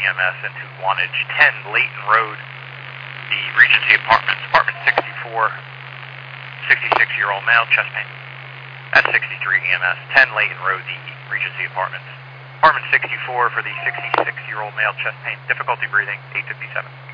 EMS into Wantage 10 Layton Road, the Regency Apartments, apartment 64, 66-year-old male, chest pain. That's 63 EMS, 10 Layton Road, the Regency Apartments. Apartment 64 for the 66-year-old male, chest pain, difficulty breathing, 857.